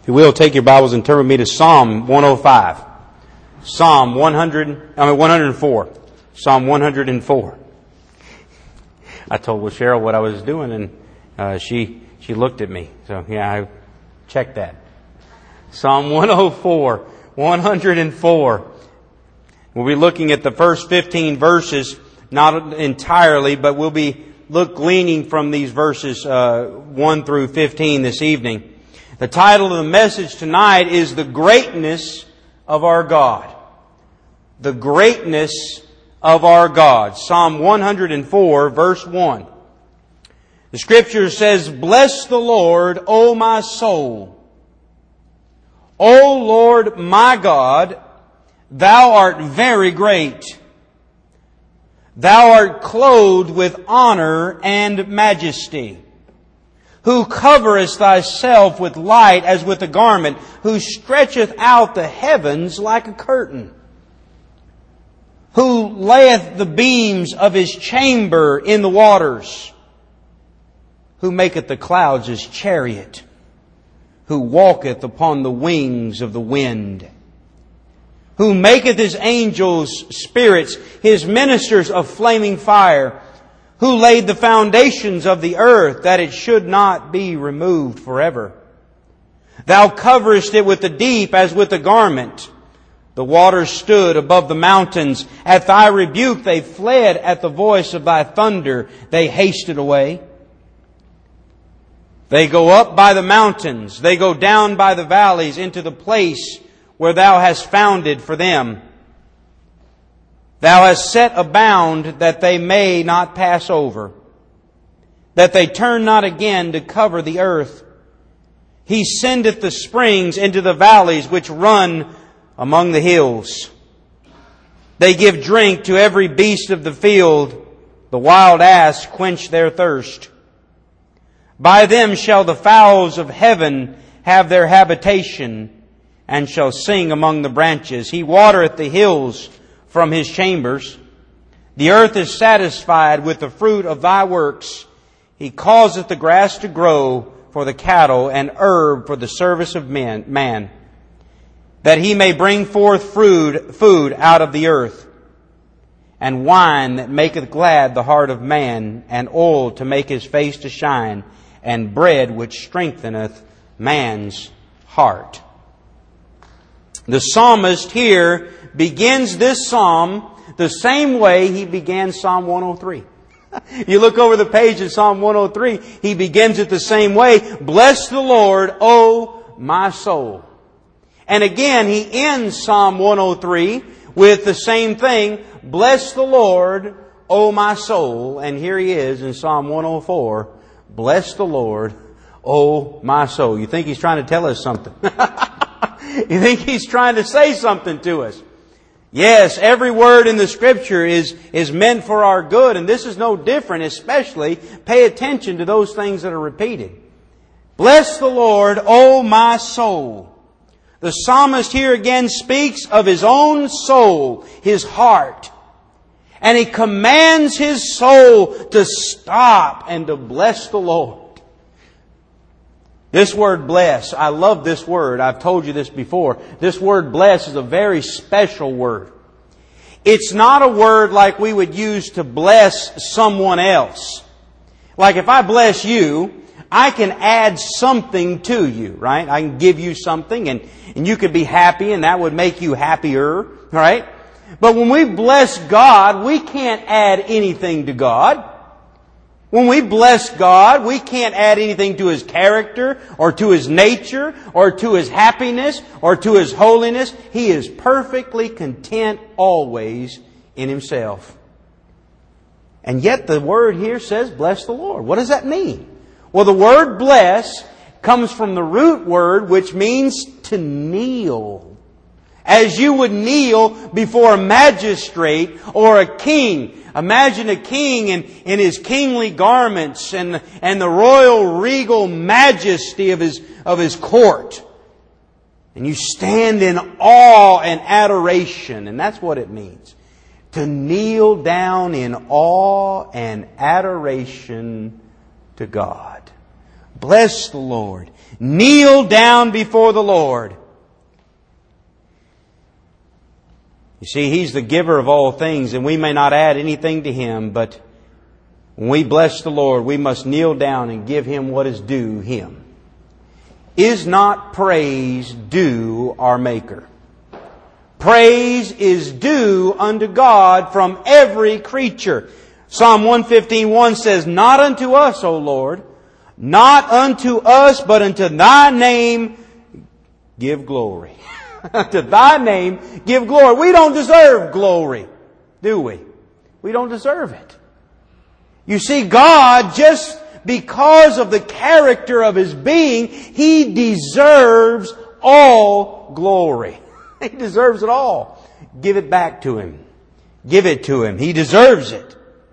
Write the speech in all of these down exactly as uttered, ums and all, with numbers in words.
If you will, take your Bibles and turn with me to Psalm one oh five. Psalm one hundred, I mean one hundred four. Psalm one hundred four. I told Cheryl what I was doing, and uh, she she looked at me. So yeah, I checked that. Psalm one oh four, one hundred four. We'll be looking at the first fifteen verses, not entirely, but we'll be look gleaning from these verses uh, one through fifteen this evening. The title of the message tonight is The Greatness of Our God. The Greatness of Our God. Psalm one hundred four, verse one. The Scripture says, "Bless the Lord, O my soul. O Lord my God, Thou art very great. Thou art clothed with honor and majesty. Who coverest Thyself with light as with a garment, who stretcheth out the heavens like a curtain, who layeth the beams of His chamber in the waters, who maketh the clouds His chariot, who walketh upon the wings of the wind, who maketh His angels spirits, His ministers of flaming fire, who laid the foundations of the earth that it should not be removed forever. Thou coverest it with the deep as with a garment. The waters stood above the mountains. At Thy rebuke they fled, at the voice of Thy thunder they hasted away. They go up by the mountains, they go down by the valleys into the place where Thou hast founded for them. Thou hast set a bound that they may not pass over, that they turn not again to cover the earth. He sendeth the springs into the valleys which run among the hills. They give drink to every beast of the field. The wild ass quench their thirst. By them shall the fowls of heaven have their habitation, and shall sing among the branches. He watereth the hills from His chambers. The earth is satisfied with the fruit of Thy works. He causeth the grass to grow for the cattle, and herb for the service of men, man, that He may bring forth food, food out of the earth, and wine that maketh glad the heart of man, and oil to make his face to shine, and bread which strengtheneth man's heart." The psalmist here begins this psalm the same way he began Psalm one oh three. You look over the page in Psalm one oh three, he begins it the same way. "Bless the Lord, O my soul." And again, he ends Psalm one oh three with the same thing. "Bless the Lord, O my soul." And here he is in Psalm one oh four. "Bless the Lord, O my soul." You think he's trying to tell us something? You think he's trying to say something to us? Yes, every word in the Scripture is, is meant for our good, and this is no different. Especially pay attention to those things that are repeated. "Bless the Lord, O my soul." The psalmist here again speaks of his own soul, his heart. And he commands his soul to stop and to bless the Lord. This word bless, I love this word. I've told you this before. This word bless is a very special word. It's not a word like we would use to bless someone else. Like if I bless you, I can add something to you, right? I can give you something and, and you could be happy and that would make you happier, right? But when we bless God, we can't add anything to God. When we bless God, we can't add anything to His character or to His nature or to His happiness or to His holiness. He is perfectly content always in Himself. And yet the word here says, "Bless the Lord." What does that mean? Well, the word bless comes from the root word which means to kneel. As you would kneel before a magistrate or a king. Imagine a king in, in his kingly garments and, and the royal regal majesty of his, of his court. And you stand in awe and adoration. And that's what it means. To kneel down in awe and adoration to God. Bless the Lord. Kneel down before the Lord. You see, He's the giver of all things, and we may not add anything to Him, but when we bless the Lord, we must kneel down and give Him what is due Him. Is not praise due our Maker? Praise is due unto God from every creature. Psalm one fifteen one says, Not unto us, O Lord, not unto us, but unto Thy name give glory. To Thy name give glory. We don't deserve glory, do we? We don't deserve it. You see, God, just because of the character of His being, He deserves all glory. He deserves it all. Give it back to Him. Give it to Him. He deserves it.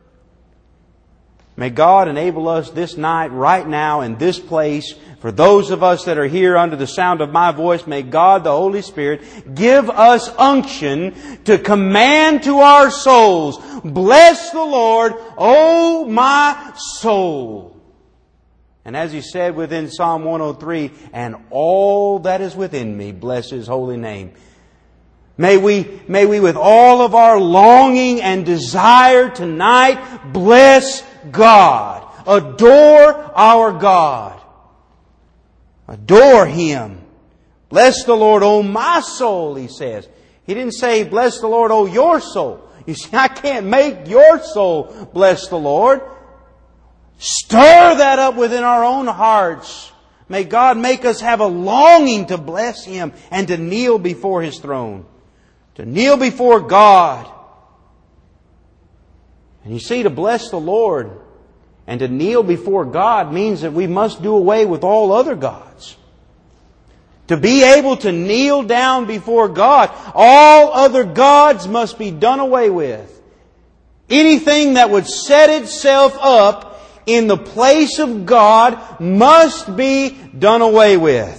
May God enable us this night, right now, in this place, for those of us that are here under the sound of my voice, may God, the Holy Spirit, give us unction to command to our souls, Bless the Lord, O my soul. And as He said within Psalm one oh three, and all that is within me, bless His holy name. May we, may we with all of our longing and desire tonight bless God. Adore our God. Adore Him. Bless the Lord, O my soul, He says. He didn't say, bless the Lord, O your soul. You see, I can't make your soul bless the Lord. Stir that up within our own hearts. May God make us have a longing to bless Him and to kneel before His throne. To kneel before God. And you see, to bless the Lord and to kneel before God means that we must do away with all other gods. To be able to kneel down before God, all other gods must be done away with. Anything that would set itself up in the place of God must be done away with.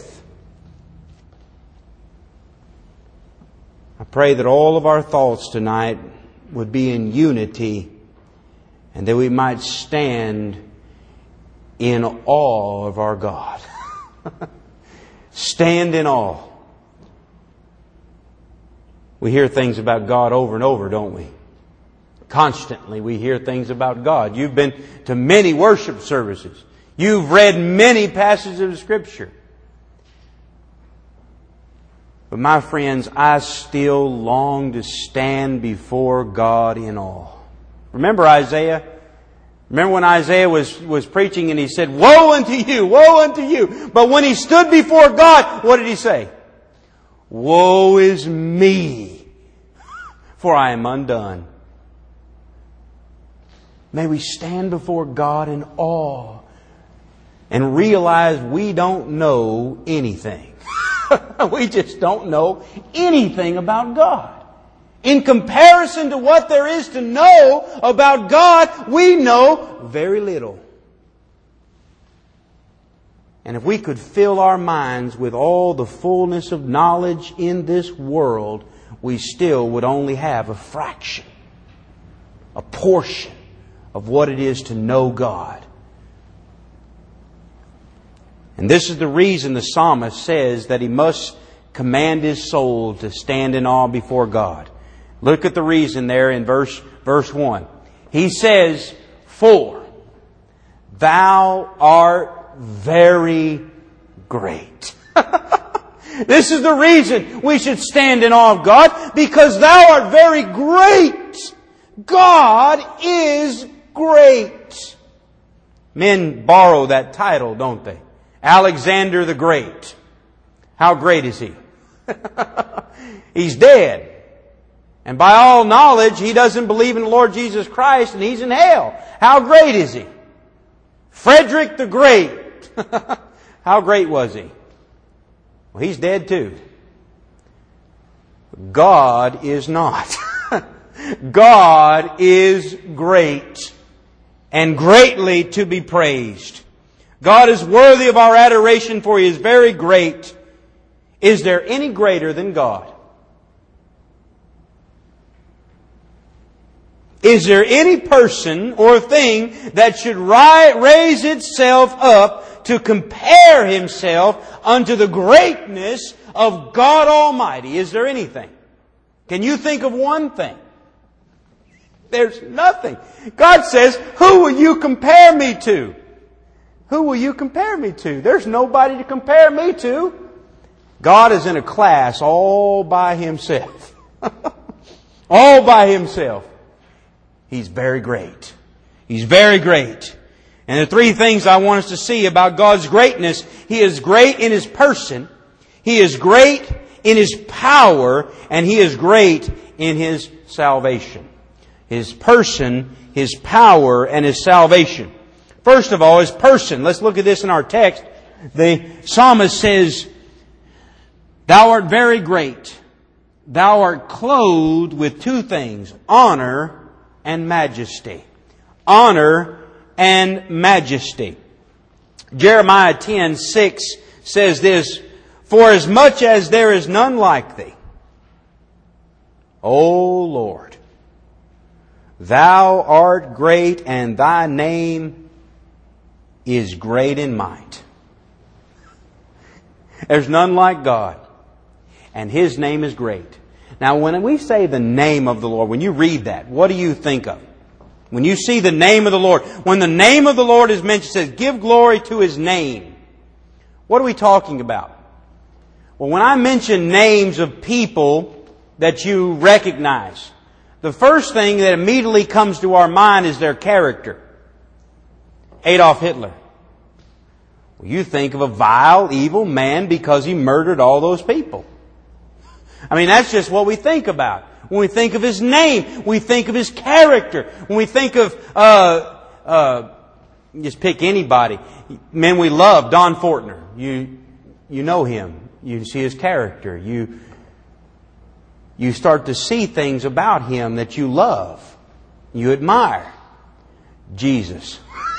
I pray that all of our thoughts tonight would be in unity and that we might stand in awe of our God. Stand in awe. We hear things about God over and over, don't we? Constantly we hear things about God. You've been to many worship services. You've read many passages of Scripture. But my friends, I still long to stand before God in awe. Remember Isaiah? Remember when Isaiah was, was preaching and he said, woe unto you, woe unto you. But when he stood before God, what did he say? Woe is me, for I am undone. May we stand before God in awe and realize we don't know anything. We just don't know anything about God. In comparison to what there is to know about God, we know very little. And if we could fill our minds with all the fullness of knowledge in this world, we still would only have a fraction, a portion of what it is to know God. And this is the reason the psalmist says that he must command his soul to stand in awe before God. Look at the reason there in verse, verse one. He says, for thou art very great. This is the reason we should stand in awe of God, because thou art very great. God is great. Men borrow that title, don't they? Alexander the Great. How great is he? He's dead. And by all knowledge, he doesn't believe in the Lord Jesus Christ and he's in hell. How great is he? Frederick the Great. How great was he? Well, he's dead too. God is not. God is great and greatly to be praised. God is worthy of our adoration, for He is very great. Is there any greater than God? Is there any person or thing that should ri- raise itself up to compare himself unto the greatness of God Almighty? Is there anything? Can you think of one thing? There's nothing. God says, who will you compare me to? Who will you compare me to? There's nobody to compare me to. God is in a class all by Himself. All by Himself. He's very great. He's very great. And the three things I want us to see about God's greatness: He is great in His person, He is great in His power, and He is great in His salvation. His person, His power, and His salvation. First of all, His person. Let's look at this in our text. The psalmist says, Thou art very great. Thou art clothed with two things, honor and majesty. Honor and majesty. Jeremiah ten six says this, For as much as there is none like Thee, O Lord, Thou art great, and Thy name is great in might. There's none like God, and His name is great. Now, when we say the name of the Lord, when you read that, what do you think of? When you see the name of the Lord, when the name of the Lord is mentioned, it says, give glory to His name. What are we talking about? Well, when I mention names of people that you recognize, the first thing that immediately comes to our mind is their character. Adolf Hitler. Well, you think of a vile, evil man because he murdered all those people. I mean, that's just what we think about. When we think of his name, we think of his character. When we think of, uh, uh, just pick anybody. Men we love, Don Fortner. You, you know him. You see his character. You, you start to see things about him that you love. You admire. Jesus.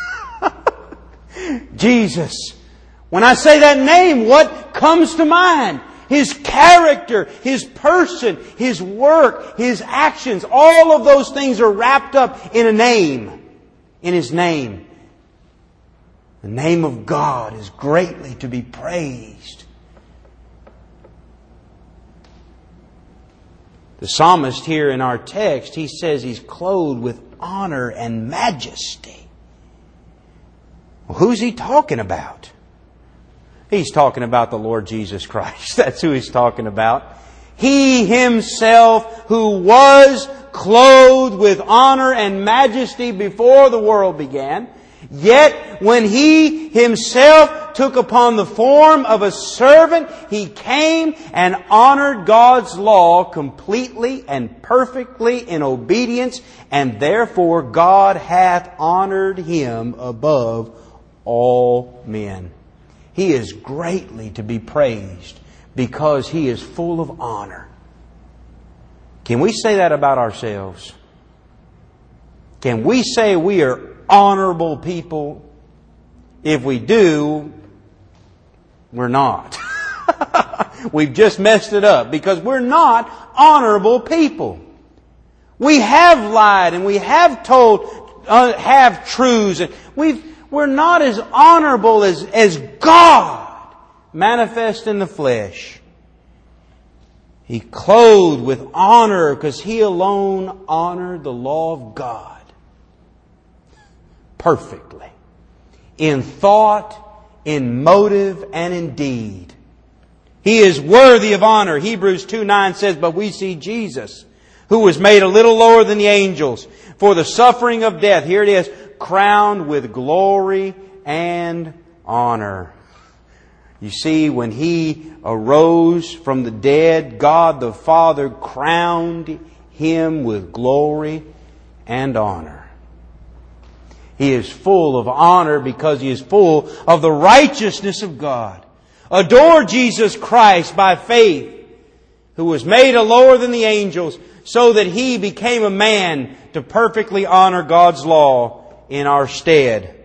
Jesus. When I say that name, what comes to mind? His character, His person, His work, His actions, all of those things are wrapped up in a name. In His name. The name of God is greatly to be praised. The psalmist here in our text, he says he's clothed with honor and majesty. Well, who's he talking about? He's talking about the Lord Jesus Christ. That's who He's talking about. He Himself who was clothed with honor and majesty before the world began. Yet when He Himself took upon the form of a servant, He came and honored God's law completely and perfectly in obedience, and therefore God hath honored Him above all men. He is greatly to be praised because He is full of honor. Can we say that about ourselves? Can we say we are honorable people? If we do, we're not. We've just messed it up because we're not honorable people. We have lied and we have told uh, half truths, and we've We're not as honorable as, as God manifest in the flesh. He clothed with honor because He alone honored the law of God perfectly. In thought, in motive, and in deed. He is worthy of honor. Hebrews two nine says, But we see Jesus, who was made a little lower than the angels, for the suffering of death. Here it is. Crowned with glory and honor. You see, when He arose from the dead, God the Father crowned Him with glory and honor. He is full of honor because He is full of the righteousness of God. Adore Jesus Christ by faith, who was made a lower than the angels, so that He became a man to perfectly honor God's law in our stead.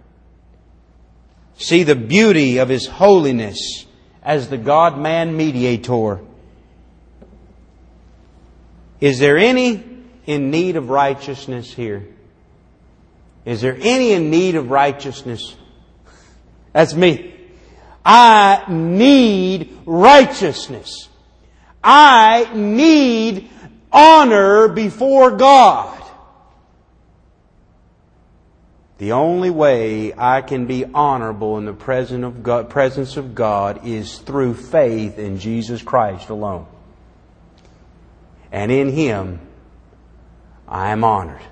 See the beauty of His holiness as the God-man mediator. Is there any in need of righteousness here? Is there any in need of righteousness? That's me. I need righteousness. I need honor before God. The only way I can be honorable in the presence of God, presence of God is through faith in Jesus Christ alone. And in Him, I am honored.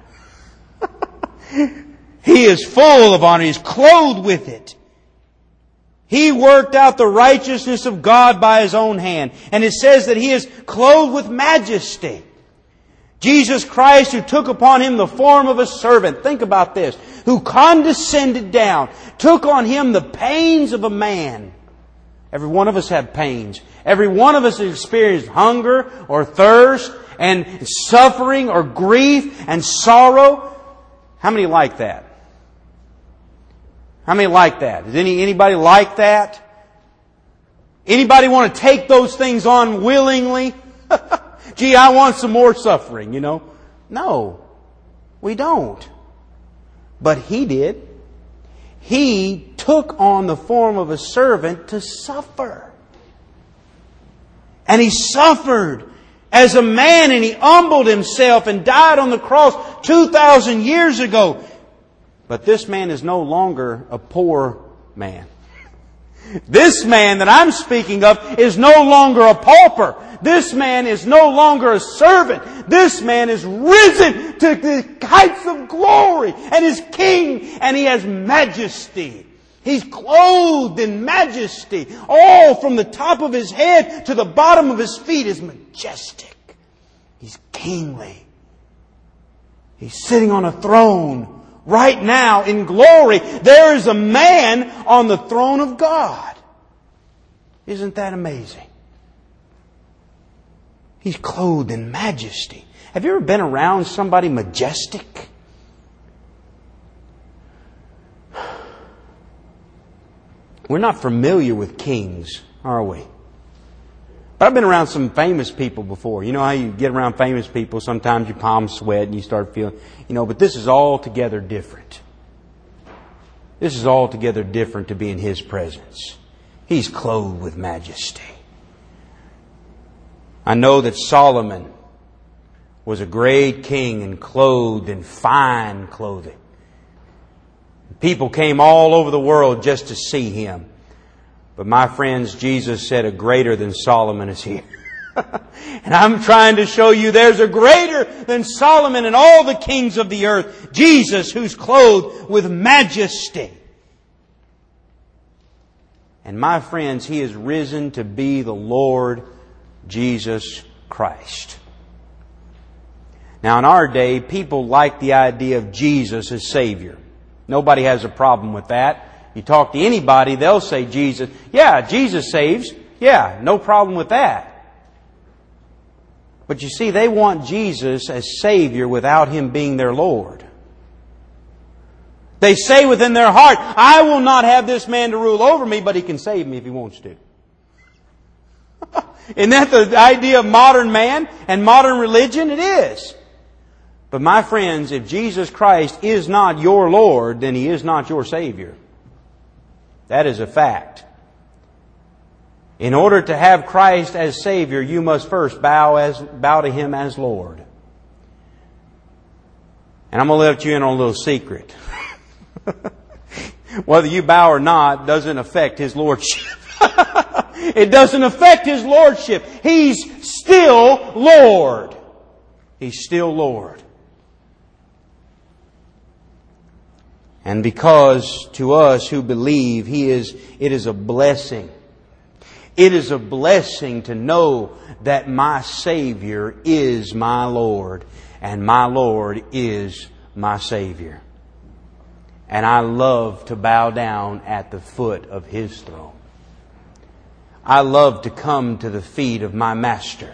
He is full of honor. He is clothed with it. He worked out the righteousness of God by His own hand. And it says that He is clothed with majesty. Jesus Christ, who took upon Him the form of a servant. Think about this. Who condescended down. Took on Him the pains of a man. Every one of us have pains. Every one of us has experienced hunger or thirst and suffering or grief and sorrow. How many like that? How many like that? Does any, anybody like that? Anybody want to take those things on willingly? Gee, I want some more suffering, you know. No, we don't. But He did. He took on the form of a servant to suffer. And He suffered as a man, and He humbled Himself and died on the cross two thousand years ago. But this man is no longer a poor man. This man that I'm speaking of is no longer a pauper. This man is no longer a servant. This man is risen to the heights of glory and is king, and He has majesty. He's clothed in majesty. All from the top of His head to the bottom of His feet is majestic. He's kingly. He's sitting on a throne. Right now, in glory, there is a man on the throne of God. Isn't that amazing? He's clothed in majesty. Have you ever been around somebody majestic? We're not familiar with kings, are we? But I've been around some famous people before. You know how you get around famous people, sometimes your palms sweat and you start feeling, you know, but this is altogether different. This is altogether different to be in His presence. He's clothed with majesty. I know that Solomon was a great king and clothed in fine clothing. People came all over the world just to see him. But my friends, Jesus said a greater than Solomon is here. And I'm trying to show you there's a greater than Solomon and all the kings of the earth. Jesus, who's clothed with majesty. And my friends, He is risen to be the Lord Jesus Christ. Now in our day, people like the idea of Jesus as Savior. Nobody has a problem with that. You talk to anybody, they'll say Jesus. Yeah, Jesus saves. Yeah, no problem with that. But you see, they want Jesus as Savior without Him being their Lord. They say within their heart, I will not have this man to rule over me, but He can save me if He wants to. Isn't that the idea of modern man and modern religion? It is. But my friends, if Jesus Christ is not your Lord, then He is not your Savior. That is a fact. In order to have Christ as Savior, you must first bow as bow to Him as Lord. And I'm going to let you in on a little secret. Whether you bow or not doesn't affect His Lordship. It doesn't affect His Lordship. He's still Lord. He's still Lord. And because to us who believe, He is, it is a blessing. It is a blessing to know that my Savior is my Lord, and my Lord is my Savior. And I love to bow down at the foot of His throne. I love to come to the feet of my Master.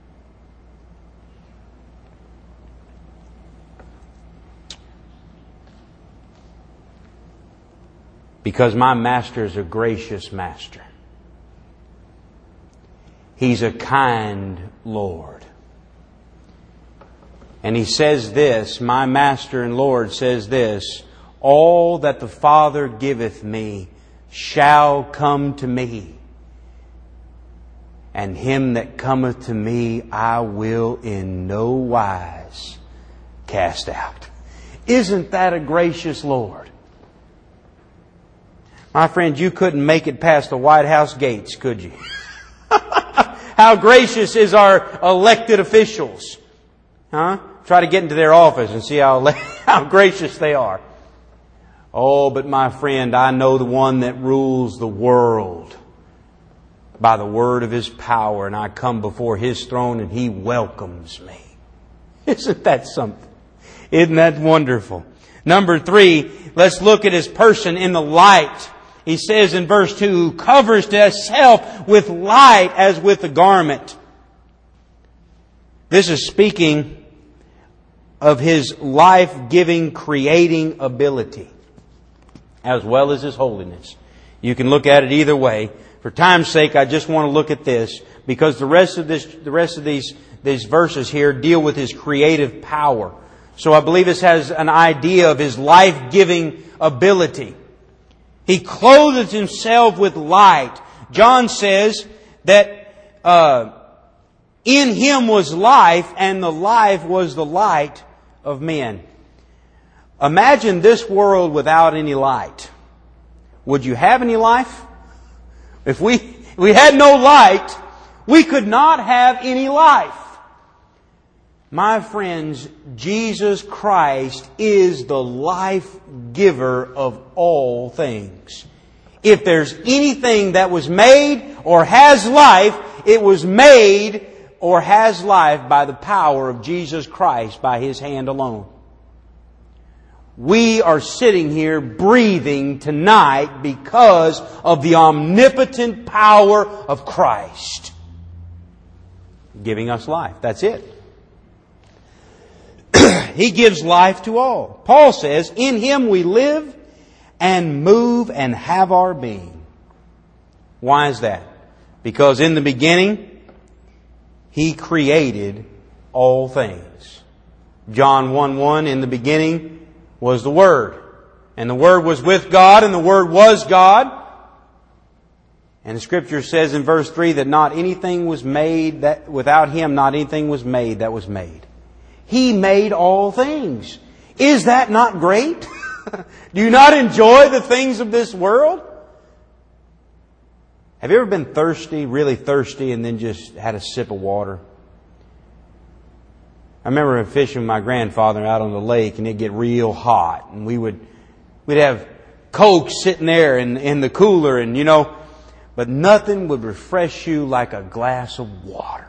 Because my Master is a gracious Master. He's a kind Lord. And He says this, my Master and Lord says this, all that the Father giveth me shall come to me. And him that cometh to me I will in no wise cast out. Isn't that a gracious Lord? My friend, you couldn't make it past the White House gates, could you? How gracious is our elected officials? Huh? Try to get into their office and see how, how gracious they are. Oh, but my friend, I know the one that rules the world by the word of His power, and I come before His throne and He welcomes me. Isn't that something? Isn't that wonderful? Number three, let's look at His person in the light. He says in verse two, who covers Himself with light as with a garment. This is speaking of His life-giving, creating ability, as well as His holiness. You can look at it either way. For time's sake, I just want to look at this, because the rest of this, the rest of these, these verses here deal with His creative power. So I believe this has an idea of His life-giving ability. He clothed Himself with light. John says that uh, in Him was life, and the life was the light of men. Imagine this world without any light. Would you have any life? If we, if we had no light, we could not have any life. My friends, Jesus Christ is the life giver of all things. If there's anything that was made or has life, it was made or has life by the power of Jesus Christ, by His hand alone. We are sitting here breathing tonight because of the omnipotent power of Christ giving us life. That's it. He gives life to all. Paul says, in Him we live and move and have our being. Why is that? Because in the beginning, He created all things. John one one, in the beginning was the Word. And the Word was with God, and the Word was God. And the Scripture says in verse three that not anything was made, that without Him not anything was made that was made. He made all things. Is that not great? Do you not enjoy the things of this world? Have you ever been thirsty, really thirsty, and then just had a sip of water? I remember fishing with my grandfather out on the lake, and it'd get real hot, and we would we'd have Coke sitting there in, in the cooler, and you know, but nothing would refresh you like a glass of water.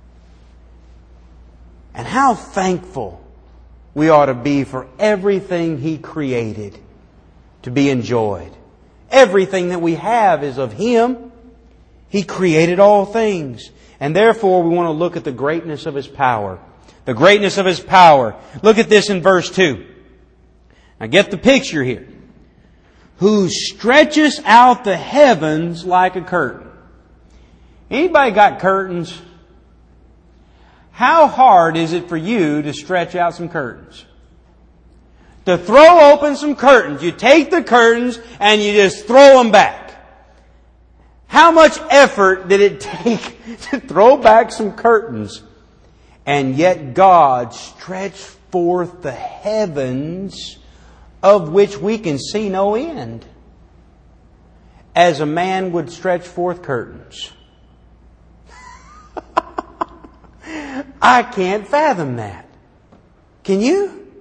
And how thankful we ought to be for everything He created to be enjoyed. Everything that we have is of Him. He created all things. And therefore we want to look at the greatness of His power. The greatness of His power. Look at this in verse two. Now get the picture here. Who stretches out the heavens like a curtain. Anybody got curtains? How hard is it for you to stretch out some curtains? To throw open some curtains. You take the curtains and you just throw them back. How much effort did it take to throw back some curtains? And yet God stretched forth the heavens, of which we can see no end, as a man would stretch forth curtains. I can't fathom that. Can you?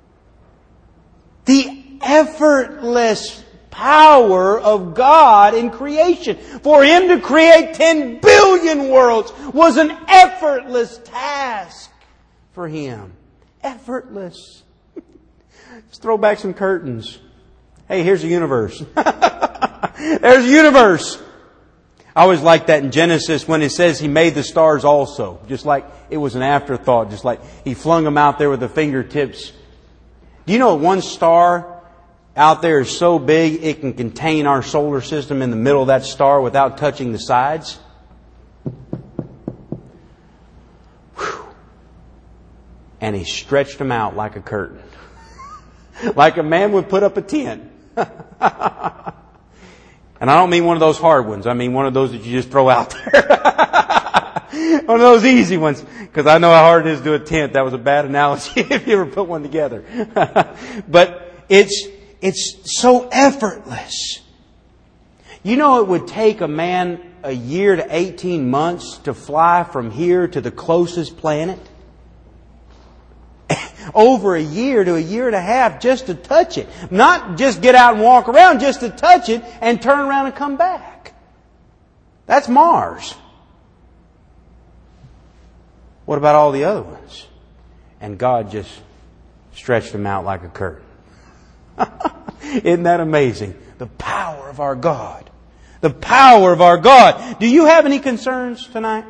The effortless power of God in creation. For Him to create ten billion worlds was an effortless task for Him. Effortless. Let's throw back some curtains. Hey, here's the universe. There's the universe. I always like that in Genesis when it says He made the stars also. Just like it was an afterthought. Just like He flung them out there with the fingertips. Do you know one star out there is so big it can contain our solar system in the middle of that star without touching the sides? Whew. And He stretched them out like a curtain. Like a man would put up a tent. And I don't mean one of those hard ones. I mean one of those that you just throw out there. One of those easy ones. Because I know how hard it is to do a tent. That was a bad analogy if you ever put one together. But it's, it's so effortless. You know it would take a man a year to eighteen months to fly from here to the closest planet? Over a year to a year and a half just to touch it. Not just get out and walk around, just to touch it and turn around and come back. That's Mars. What about all the other ones? And God just stretched them out like a curtain. Isn't that amazing? The power of our God. The power of our God. Do you have any concerns tonight?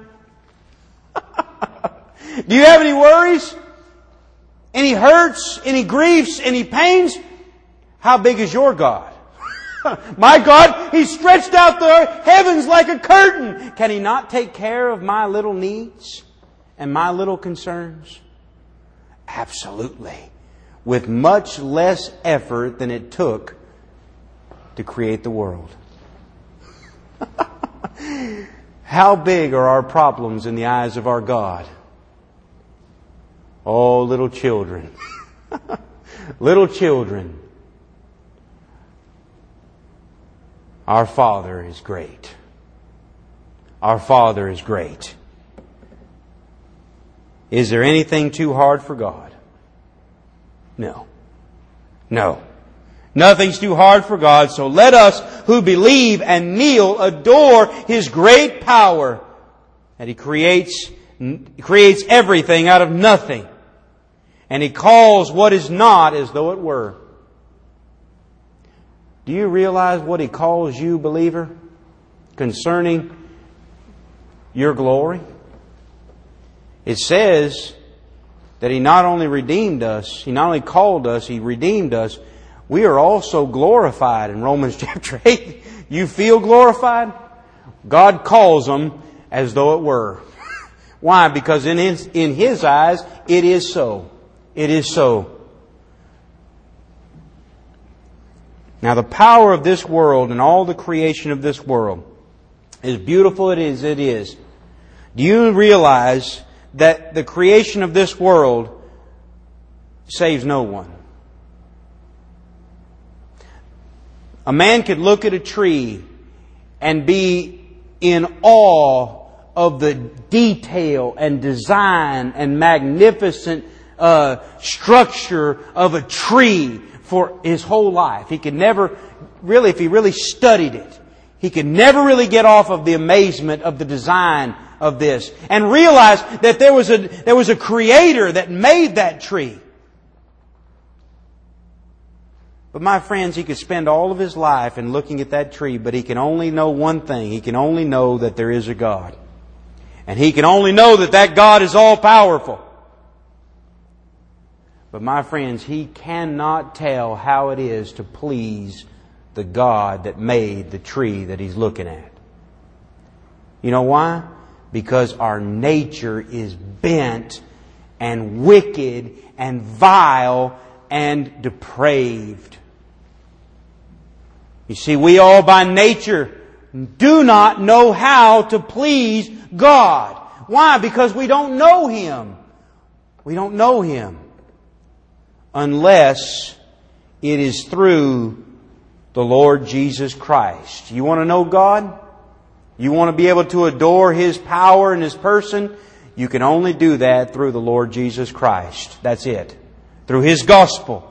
Do you have any worries? Any hurts? Any griefs? Any pains? How big is your God? My God, He stretched out the heavens like a curtain. Can He not take care of my little needs and my little concerns? Absolutely. With much less effort than it took to create the world. How big are our problems in the eyes of our God? Oh, little children. Little children. Our Father is great. Our Father is great. Is there anything too hard for God? No. No. Nothing's too hard for God, so let us who believe and kneel adore His great power that He creates, creates everything out of nothing. And He calls what is not as though it were. Do you realize what He calls you, believer, concerning your glory? It says that He not only redeemed us, He not only called us, He redeemed us. We are also glorified in Romans chapter eight. You feel glorified? God calls them as though it were. Why? Because in His, in His eyes, it is so. It is so. Now the power of this world and all the creation of this world, as beautiful it is, it is. Do you realize that the creation of this world saves no one? A man could look at a tree and be in awe of the detail and design and magnificent uh, structure of a tree for his whole life. He could never, really, if he really studied it, he could never really get off of the amazement of the design of this and realize that there was a there was a creator that made that tree. But my friends, he could spend all of his life in looking at that tree, but he can only know one thing. He can only know that there is a God. And he can only know that that God is all-powerful. But my friends, he cannot tell how it is to please the God that made the tree that he's looking at. You know why? Because our nature is bent and wicked and vile and depraved. You see, we all by nature do not know how to please God. Why? Because we don't know Him. We don't know Him unless it is through the Lord Jesus Christ. You want to know God? You want to be able to adore His power and His person? You can only do that through the Lord Jesus Christ. That's it. Through His gospel.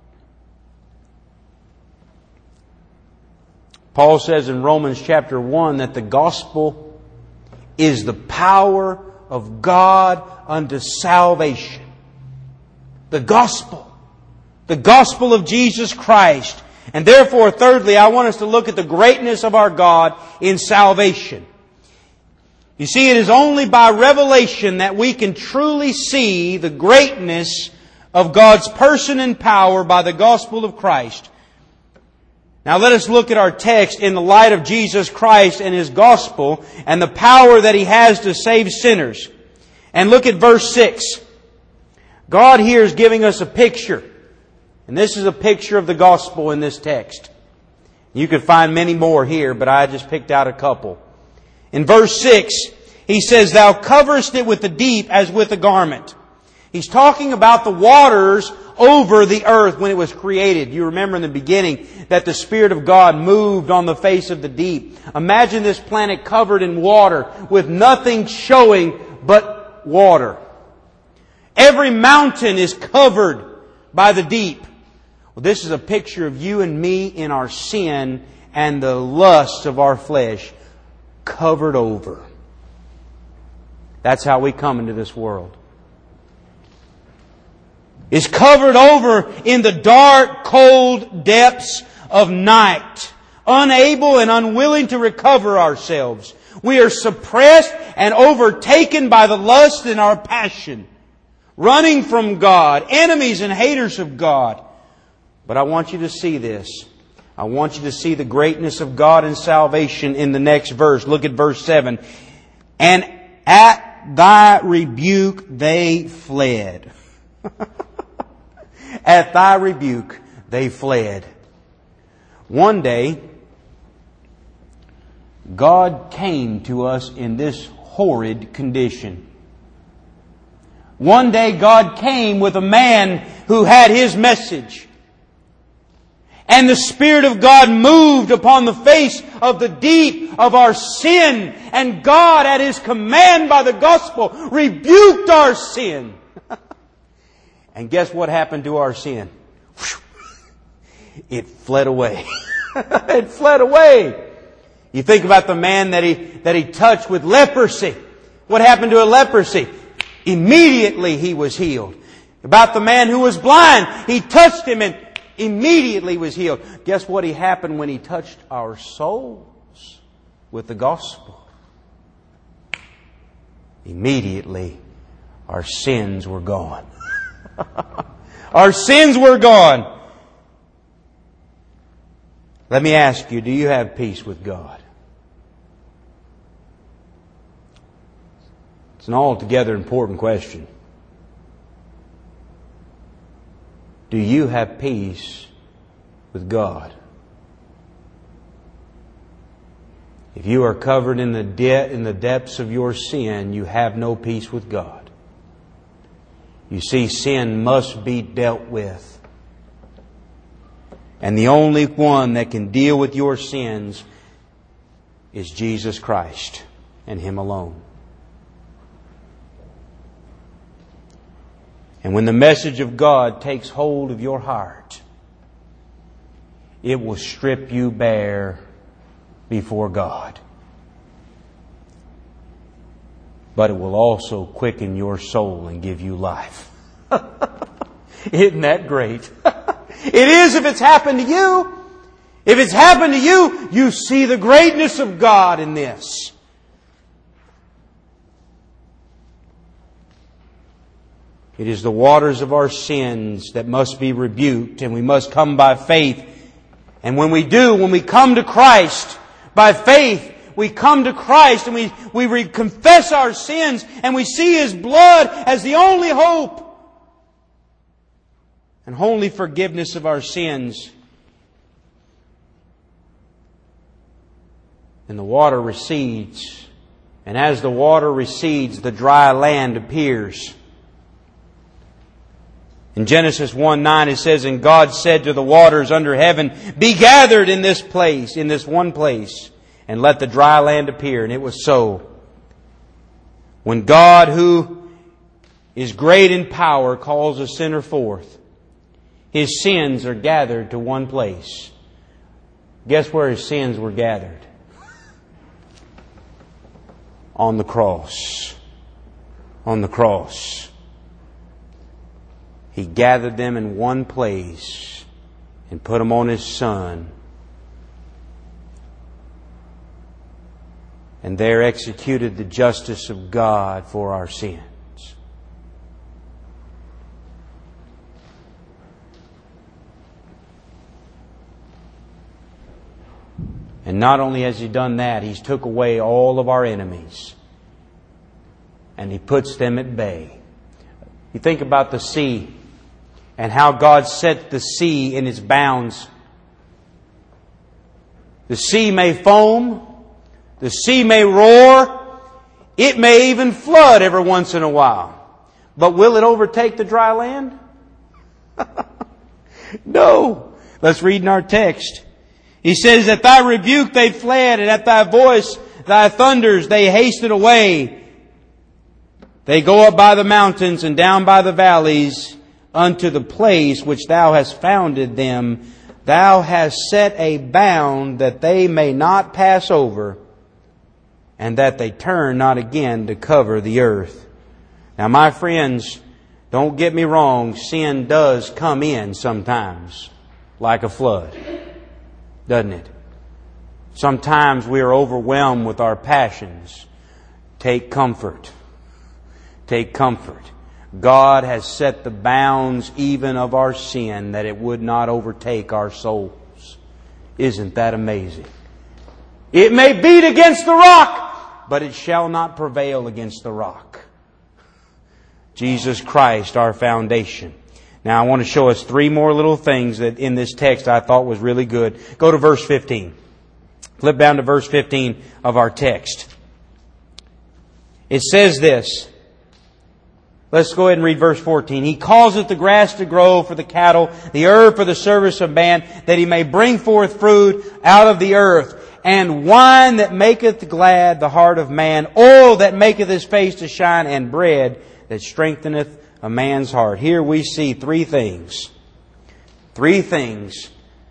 Paul says in Romans chapter one that the gospel is the power of God unto salvation. The gospel. The gospel of Jesus Christ. And therefore, thirdly, I want us to look at the greatness of our God in salvation. You see, it is only by revelation that we can truly see the greatness of God's person and power by the gospel of Christ. Now let us look at our text in the light of Jesus Christ and His gospel and the power that He has to save sinners. And look at verse six. God here is giving us a picture. And this is a picture of the gospel in this text. You could find many more here, but I just picked out a couple. In verse six, He says, Thou coverest it with the deep as with a garment. He's talking about the waters over the earth when it was created. You remember in the beginning that the Spirit of God moved on the face of the deep. Imagine this planet covered in water with nothing showing but water. Every mountain is covered by the deep. Well, this is a picture of you and me in our sin and the lusts of our flesh covered over. That's how we come into this world. Is covered over in the dark, cold depths of night, unable and unwilling to recover ourselves. We are suppressed and overtaken by the lust in our passion, running from God, enemies and haters of God. But I want you to see this. I want you to see the greatness of God and salvation in the next verse. Look at verse seven. And at Thy rebuke they fled. At Thy rebuke they fled. One day, God came to us in this horrid condition. One day God came with a man who had His message. And the Spirit of God moved upon the face of the deep of our sin. And God, at His command by the gospel, rebuked our sin. And guess what happened to our sin? It fled away. It fled away. You think about the man that he, that he touched with leprosy. What happened to a leprosy? Immediately he was healed. About the man who was blind, he touched him and immediately was healed. Guess what he happened when He touched our souls with the gospel? Immediately our sins were gone. Our sins were gone. Let me ask you, do you have peace with God? It's an altogether important question. Do you have peace with God? If you are covered in the de- in the depths of your sin, you have no peace with God. You see, sin must be dealt with. And the only one that can deal with your sins is Jesus Christ and Him alone. And when the message of God takes hold of your heart, it will strip you bare before God. But it will also quicken your soul and give you life. Isn't that great? It is if it's happened to you. If it's happened to you, you see the greatness of God in this. It is the waters of our sins that must be rebuked, and we must come by faith. And when we do, when we come to Christ by faith, we come to Christ and we, we re- confess our sins and we see His blood as the only hope and only forgiveness of our sins. And the water recedes. And as the water recedes, the dry land appears. In Genesis one nine it says, And God said to the waters under heaven, Be gathered in this place, in this one place, and let the dry land appear. And it was so. When God, who is great in power, calls a sinner forth, his sins are gathered to one place. Guess where his sins were gathered? On the cross. On the cross. He gathered them in one place and put them on His Son. And there executed the justice of God for our sins. And not only has He done that, He's took away all of our enemies. And He puts them at bay. You think about the sea and how God set the sea in its bounds. The sea may foam, the sea may roar, it may even flood every once in a while. But will it overtake the dry land? No. Let's read in our text. He says, at thy rebuke they fled, and at thy voice, thy thunders, they hasted away. They go up by the mountains and down by the valleys unto the place which thou hast founded them. Thou hast set a bound that they may not pass over, and that they turn not again to cover the earth. Now, my friends, don't get me wrong, sin does come in sometimes like a flood, doesn't it? Sometimes we are overwhelmed with our passions. Take comfort. Take comfort. God has set the bounds even of our sin that it would not overtake our souls. Isn't that amazing? It may beat against the rock, but it shall not prevail against the rock. Jesus Christ, our foundation. Now I want to show us three more little things that in this text I thought was really good. Go to verse fifteen. Flip down to verse fifteen of our text. It says this. Let's go ahead and read verse fourteen. He causeth the grass to grow for the cattle, the herb for the service of man, that he may bring forth fruit out of the earth, and wine that maketh glad the heart of man, oil that maketh his face to shine, and bread that strengtheneth a man's heart. Here we see three things. Three things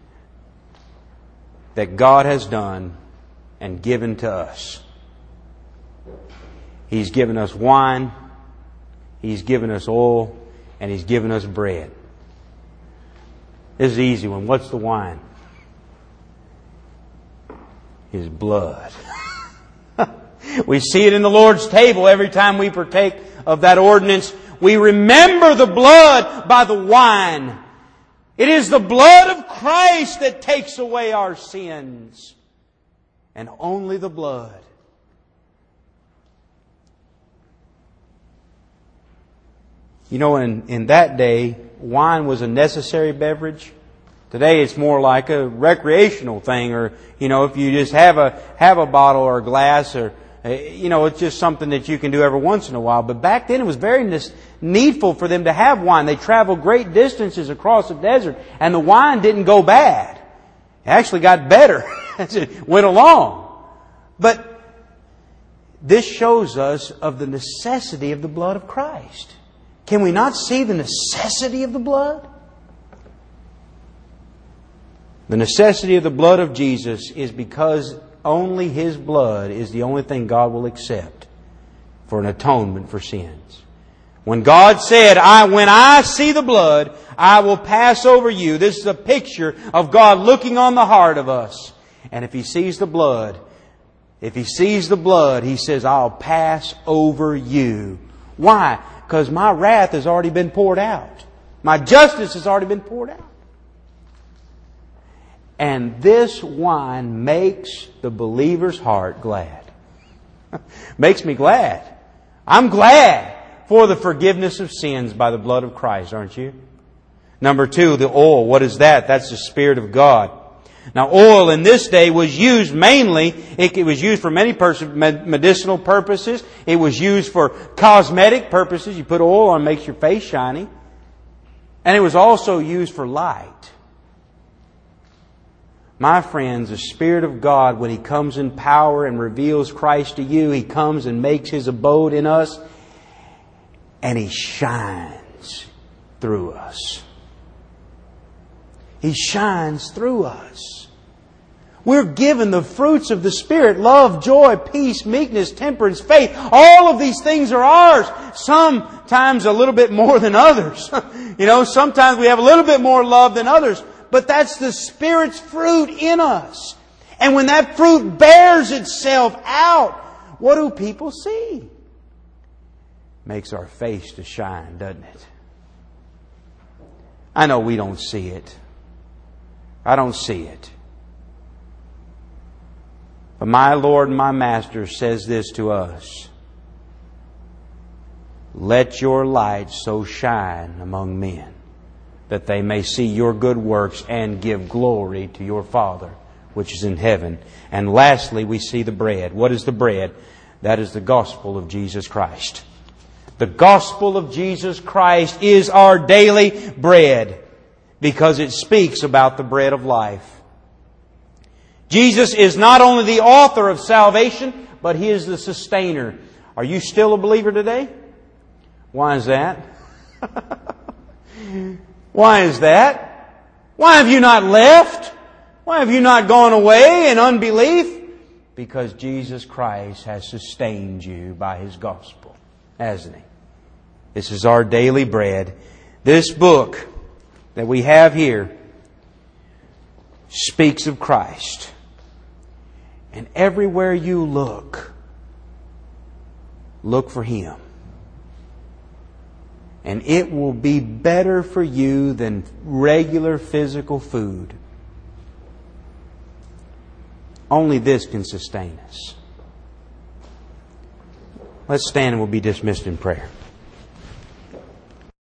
that God has done and given to us. He's given us wine, He's given us oil, and He's given us bread. This is an easy one. What's the wine? His blood. We see it in the Lord's table every time we partake of that ordinance. We remember the blood by the wine. It is the blood of Christ that takes away our sins. And only the blood. You know, in, in that day, wine was a necessary beverage. Today it's more like a recreational thing, or, you know, if you just have a, have a bottle or a glass, or, you know, it's just something that you can do every once in a while. But back then it was very needful for them to have wine. They traveled great distances across the desert, and the wine didn't go bad. It actually got better as it went along. But this shows us of the necessity of the blood of Christ. Can we not see the necessity of the blood? The necessity of the blood of Jesus is because only His blood is the only thing God will accept for an atonement for sins. When God said, I, when I see the blood, I will pass over you. This is a picture of God looking on the heart of us. And if He sees the blood, if He sees the blood, He says, I'll pass over you. Why? Because my wrath has already been poured out. My justice has already been poured out. And this wine makes the believer's heart glad. Makes me glad. I'm glad for the forgiveness of sins by the blood of Christ, aren't you? Number two, the oil. What is that? That's the Spirit of God. Now, oil in this day was used mainly, it was used for many pers- medicinal purposes. It was used for cosmetic purposes. You put oil on, it makes your face shiny. And it was also used for light. My friends, the Spirit of God, when He comes in power and reveals Christ to you, He comes and makes His abode in us, and He shines through us. He shines through us. We're given the fruits of the Spirit: love, joy, peace, meekness, temperance, faith. All of these things are ours. Sometimes a little bit more than others. You know, sometimes we have a little bit more love than others. But that's the Spirit's fruit in us. And when that fruit bears itself out, what do people see? Makes our face to shine, doesn't it? I know we don't see it. I don't see it. But my Lord and my Master says this to us. Let your light so shine among men that they may see your good works and give glory to your Father which is in heaven. And lastly, we see the bread. What is the bread? That is the gospel of Jesus Christ. The gospel of Jesus Christ is our daily bread because it speaks about the bread of life. Jesus is not only the author of salvation, but He is the sustainer. Are you still a believer today? Why is that? Why is that? Why have you not left? Why have you not gone away in unbelief? Because Jesus Christ has sustained you by His gospel, hasn't He? This is our daily bread. This book that we have here speaks of Christ. And everywhere you look, look for Him. And it will be better for you than regular physical food. Only this can sustain us. Let's stand and we'll be dismissed in prayer.